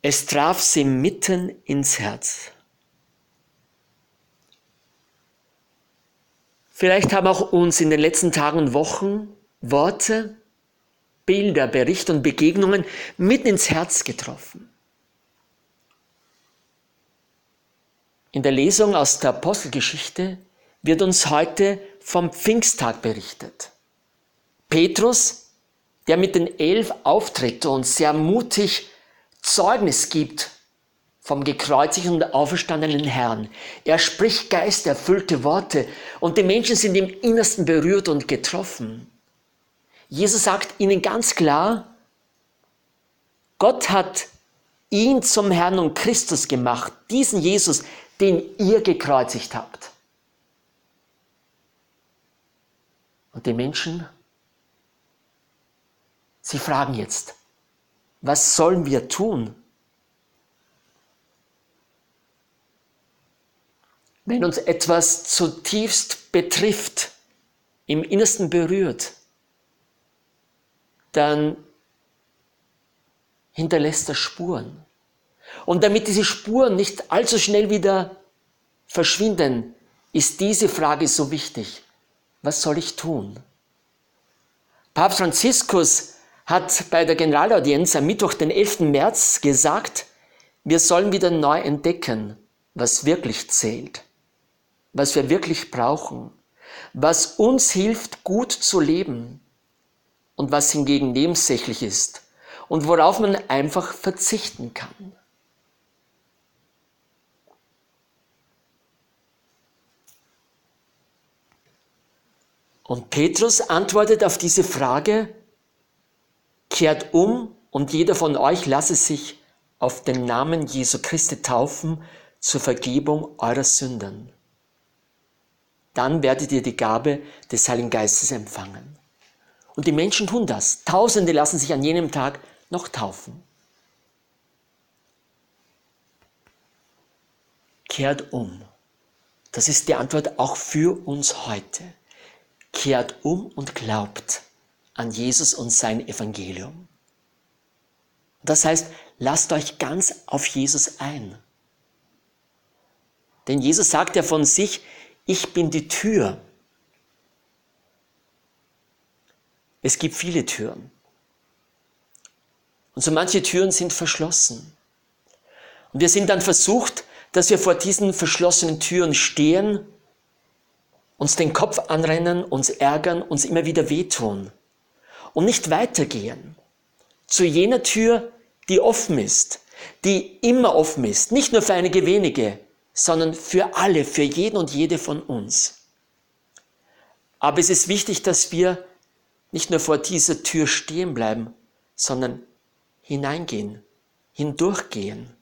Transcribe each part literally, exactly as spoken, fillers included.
Es traf sie mitten ins Herz. Vielleicht haben auch uns in den letzten Tagen und Wochen Worte, Bilder, Berichte und Begegnungen mitten ins Herz getroffen. In der Lesung aus der Apostelgeschichte wird uns heute vom Pfingsttag berichtet. Petrus, der mit den Elf auftritt und sehr mutig Zeugnis gibt vom gekreuzigten und auferstandenen Herrn. Er spricht geisterfüllte Worte und die Menschen sind im Innersten berührt und getroffen. Jesus sagt ihnen ganz klar, Gott hat ihn zum Herrn und Christus gemacht, diesen Jesus, den ihr gekreuzigt habt. Und die Menschen, sie fragen jetzt, was sollen wir tun? Wenn uns etwas zutiefst betrifft, im Innersten berührt, dann hinterlässt das Spuren. Und damit diese Spuren nicht allzu schnell wieder verschwinden, ist diese Frage so wichtig. Was soll ich tun? Papst Franziskus hat bei der Generalaudienz am Mittwoch, den elften März, gesagt, wir sollen wieder neu entdecken, was wirklich zählt, was wir wirklich brauchen, was uns hilft, gut zu leben und was hingegen nebensächlich ist und worauf man einfach verzichten kann. Und Petrus antwortet auf diese Frage, kehrt um und jeder von euch lasse sich auf den Namen Jesu Christi taufen zur Vergebung eurer Sünden. Dann werdet ihr die Gabe des Heiligen Geistes empfangen. Und die Menschen tun das. Tausende lassen sich an jenem Tag noch taufen. Kehrt um. Das ist die Antwort auch für uns heute. Kehrt um und glaubt an Jesus und sein Evangelium. Das heißt, lasst euch ganz auf Jesus ein. Denn Jesus sagt ja von sich, ich bin die Tür. Es gibt viele Türen. Und so manche Türen sind verschlossen. Und wir sind dann versucht, dass wir vor diesen verschlossenen Türen stehen, uns den Kopf anrennen, uns ärgern, uns immer wieder wehtun und nicht weitergehen zu jener Tür, die offen ist, die immer offen ist, nicht nur für einige wenige, sondern für alle, für jeden und jede von uns. Aber es ist wichtig, dass wir nicht nur vor dieser Tür stehen bleiben, sondern hineingehen, hindurchgehen.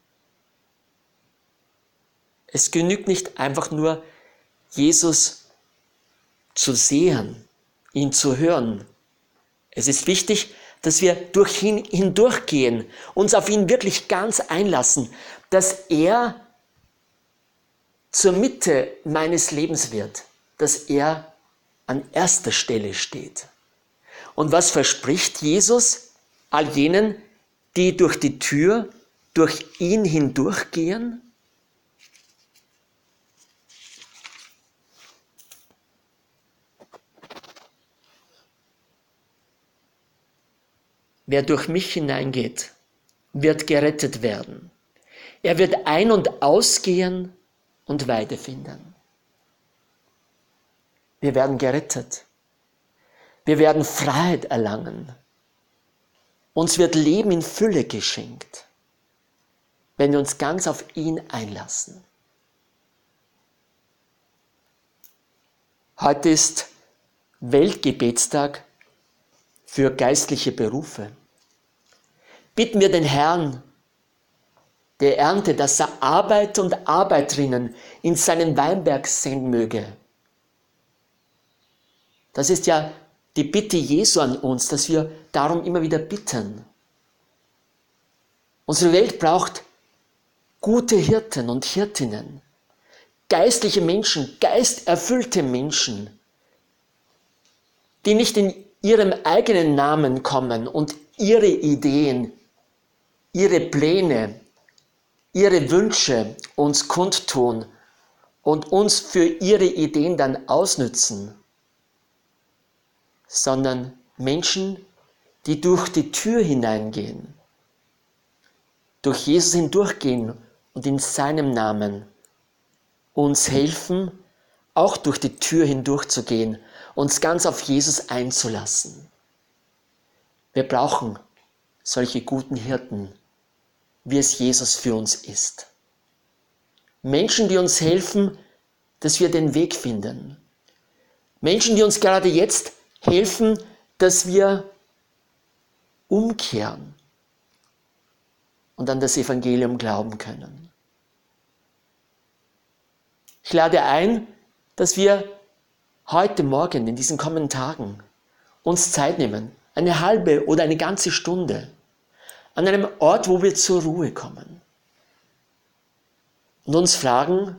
Es genügt nicht einfach nur, Jesus zu sehen, ihn zu hören. Es ist wichtig, dass wir durch ihn hindurchgehen, uns auf ihn wirklich ganz einlassen, dass er zur Mitte meines Lebens wird, dass er an erster Stelle steht. Und was verspricht Jesus all jenen, die durch die Tür, durch ihn hindurchgehen? Wer durch mich hineingeht, wird gerettet werden. Er wird ein- und ausgehen und Weide finden. Wir werden gerettet. Wir werden Freiheit erlangen. Uns wird Leben in Fülle geschenkt, wenn wir uns ganz auf ihn einlassen. Heute ist Weltgebetstag für geistliche Berufe. Bitten wir den Herrn der Ernte, dass er Arbeiter und Arbeiterinnen in seinen Weinberg senden möge. Das ist ja die Bitte Jesu an uns, dass wir darum immer wieder bitten. Unsere Welt braucht gute Hirten und Hirtinnen, geistliche Menschen, geisterfüllte Menschen, die nicht in ihrem eigenen Namen kommen und ihre Ideen ihre Pläne, ihre Wünsche uns kundtun und uns für ihre Ideen dann ausnützen, sondern Menschen, die durch die Tür hineingehen, durch Jesus hindurchgehen und in seinem Namen uns helfen, auch durch die Tür hindurchzugehen, uns ganz auf Jesus einzulassen. Wir brauchen solche guten Hirten, wie es Jesus für uns ist. Menschen, die uns helfen, dass wir den Weg finden. Menschen, die uns gerade jetzt helfen, dass wir umkehren und an das Evangelium glauben können. Ich lade ein, dass wir heute Morgen, in diesen kommenden Tagen, uns Zeit nehmen, eine halbe oder eine ganze Stunde, an einem Ort, wo wir zur Ruhe kommen und uns fragen,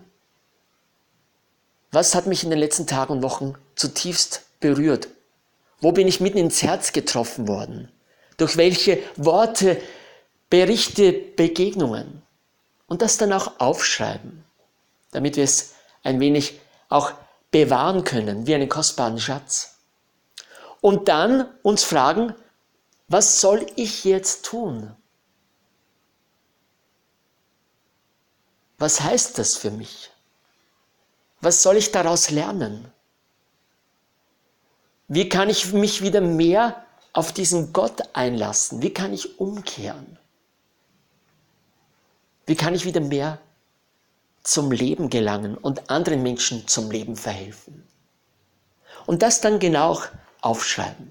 was hat mich in den letzten Tagen und Wochen zutiefst berührt? Wo bin ich mitten ins Herz getroffen worden? Durch welche Worte, Berichte, Begegnungen? Und das dann auch aufschreiben, damit wir es ein wenig auch bewahren können, wie einen kostbaren Schatz. Und dann uns fragen, was soll ich jetzt tun? Was heißt das für mich? Was soll ich daraus lernen? Wie kann ich mich wieder mehr auf diesen Gott einlassen? Wie kann ich umkehren? Wie kann ich wieder mehr zum Leben gelangen und anderen Menschen zum Leben verhelfen? Und das dann genau aufschreiben.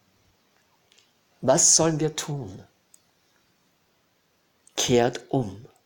Was sollen wir tun? Kehrt um.